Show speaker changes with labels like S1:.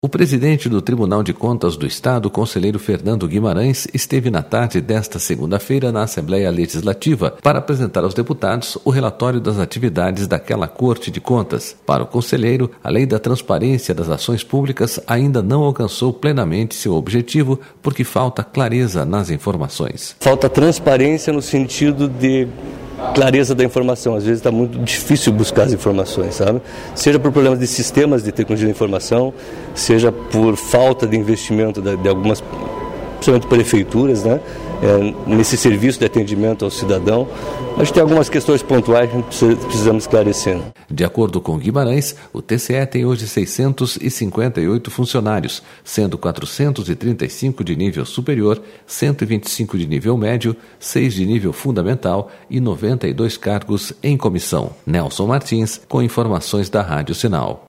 S1: O presidente do Tribunal de Contas do Estado, conselheiro Fernando Guimarães, esteve na tarde desta segunda-feira na Assembleia Legislativa para apresentar aos deputados o relatório das atividades daquela Corte de Contas. Para o conselheiro, a lei da transparência das ações públicas ainda não alcançou plenamente seu objetivo porque falta clareza nas informações.
S2: Falta transparência no sentido de clareza da informação. Às vezes está muito difícil buscar as informações, sabe? Seja por problemas de sistemas de tecnologia de informação, seja por falta de investimento de algumas, principalmente prefeituras, né? Nesse serviço de atendimento ao cidadão. Acho que tem algumas questões pontuais que precisamos esclarecer.
S1: De acordo com Guimarães, o TCE tem hoje 658 funcionários, sendo 435 de nível superior, 125 de nível médio, 6 de nível fundamental e 92 cargos em comissão. Nelson Martins, com informações da Rádio Sinal.